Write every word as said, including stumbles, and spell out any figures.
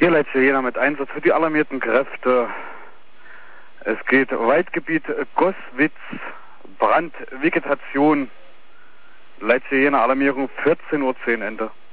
Hier Leitje Jena mit Einsatz für die alarmierten Kräfte. Es geht Waldgebiet Gosswitz, Brandvegetation. Leitje Jena Alarmierung vierzehn Uhr zehn Ende.